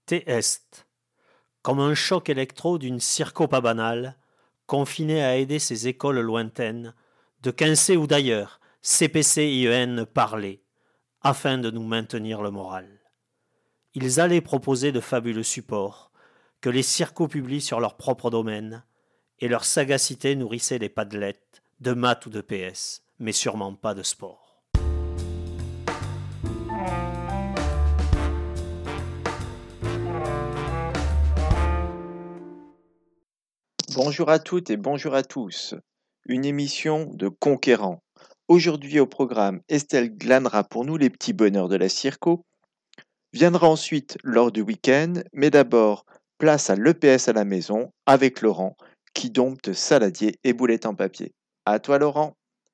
Te est, comme un choc électro d'une circopa banale, confiné à aider ces écoles lointaines, de Quincy ou d'ailleurs, CPC IEN parlaient, afin de nous maintenir le moral. Ils allaient proposer de fabuleux supports, que les circos publient sur leur propre domaine, et leur sagacité nourrissait les padlettes, de maths ou de PS, mais sûrement pas de sport. Bonjour à toutes et bonjour à tous. Une émission de conquérants. Aujourd'hui au programme, Estelle glanera pour nous les petits bonheurs de la circo. Viendra ensuite lors du week-end, mais d'abord, place à l'EPS à la maison avec Laurent, qui dompte saladier et boulettes en papier. À toi Laurent.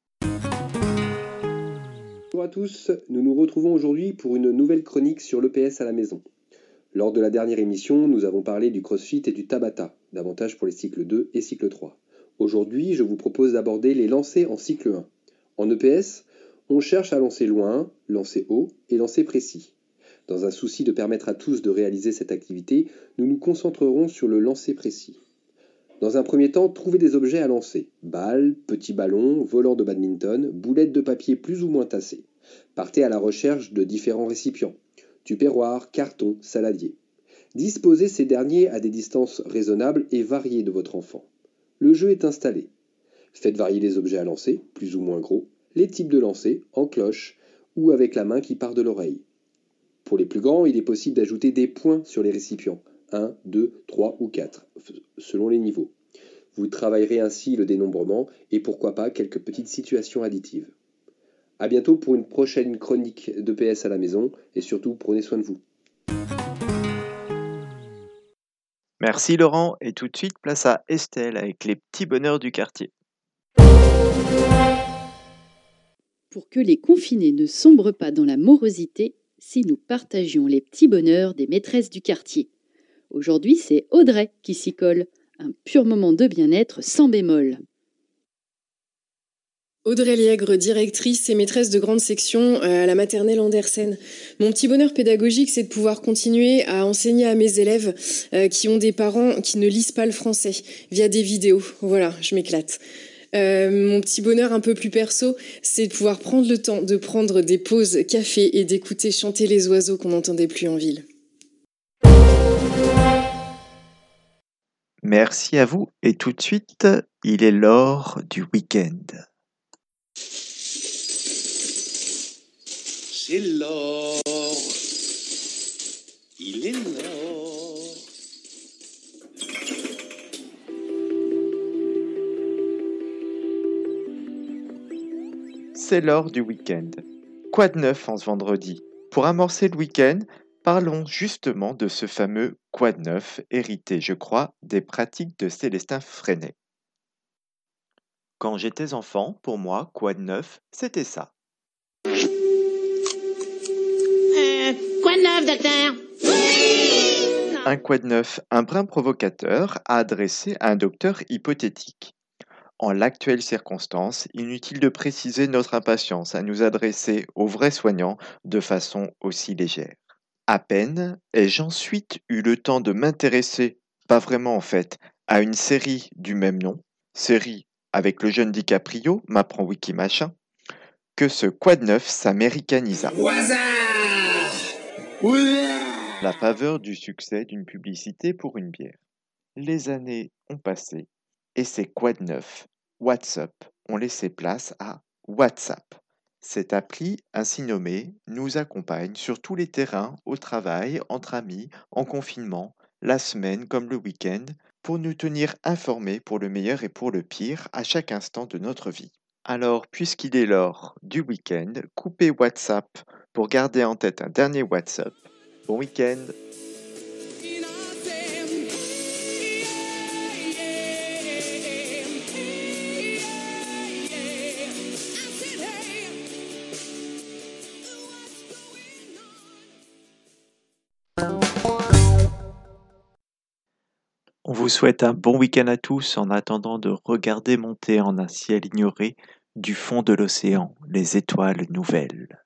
Bonjour à tous, nous nous retrouvons aujourd'hui pour une nouvelle chronique sur l'EPS à la maison. Lors de la dernière émission, nous avons parlé du crossfit et du tabata, davantage pour les cycles 2 et cycle 3. Aujourd'hui, je vous propose d'aborder les lancers en cycle 1. En EPS, on cherche à lancer loin, lancer haut et lancer précis. Dans un souci de permettre à tous de réaliser cette activité, nous nous concentrerons sur le lancer précis. Dans un premier temps, trouvez des objets à lancer. Balles, petits ballons, volants de badminton, boulettes de papier plus ou moins tassées. Partez à la recherche de différents récipients. Tupperware, carton, saladier. Disposez ces derniers à des distances raisonnables et variées de votre enfant. Le jeu est installé. Faites varier les objets à lancer, plus ou moins gros, les types de lancers, en cloche ou avec la main qui part de l'oreille. Pour les plus grands, il est possible d'ajouter des points sur les récipients, 1, 2, 3 ou 4, selon les niveaux. Vous travaillerez ainsi le dénombrement et pourquoi pas quelques petites situations additives. A bientôt pour une prochaine chronique d'EPS à la maison et surtout prenez soin de vous. Merci Laurent et tout de suite place à Estelle avec les petits bonheurs du quartier. Pour que les confinés ne sombrent pas dans la morosité, si nous partagions les petits bonheurs des maîtresses du quartier. Aujourd'hui, c'est Audrey qui s'y colle, un pur moment de bien-être sans bémol. Audrey Liègre, directrice et maîtresse de grande section à la maternelle Andersen. Mon petit bonheur pédagogique, c'est de pouvoir continuer à enseigner à mes élèves qui ont des parents qui ne lisent pas le français via des vidéos. Voilà, je m'éclate. Mon petit bonheur un peu plus perso, c'est de pouvoir prendre le temps de prendre des pauses café et d'écouter chanter les oiseaux qu'on n'entendait plus en ville. Merci à vous et tout de suite, il est l'heure du week-end. C'est l'or, il est l'or. C'est l'heure du week-end. Quoi de neuf en ce vendredi? Pour amorcer le week-end, parlons justement de ce fameux quoi de neuf, hérité, je crois, des pratiques de Célestin Freinet. Quand j'étais enfant, pour moi, quoi de neuf, c'était ça. Quoi de neuf, docteur? Un quoi de neuf, un brin provocateur à adresser à un docteur hypothétique. En l'actuelle circonstance, inutile de préciser notre impatience à nous adresser aux vrais soignants de façon aussi légère. À peine ai-je ensuite eu le temps de m'intéresser, pas vraiment en fait, à une série du même nom, série avec le jeune DiCaprio, m'apprend Wikimachin, que ce quoi de neuf s'américanisa. La faveur du succès d'une publicité pour une bière. Les années ont passé et ces quoi de neuf, WhatsApp, ont laissé place à WhatsApp. Cette appli, ainsi nommée, nous accompagne sur tous les terrains, au travail, entre amis, en confinement, la semaine comme le week-end, pour nous tenir informés pour le meilleur et pour le pire à chaque instant de notre vie. Alors, puisqu'il est l'heure du week-end, coupez WhatsApp pour garder en tête un dernier WhatsApp. Bon week-end! On vous souhaite un bon week-end à tous en attendant de regarder monter en un ciel ignoré du fond de l'océan les étoiles nouvelles.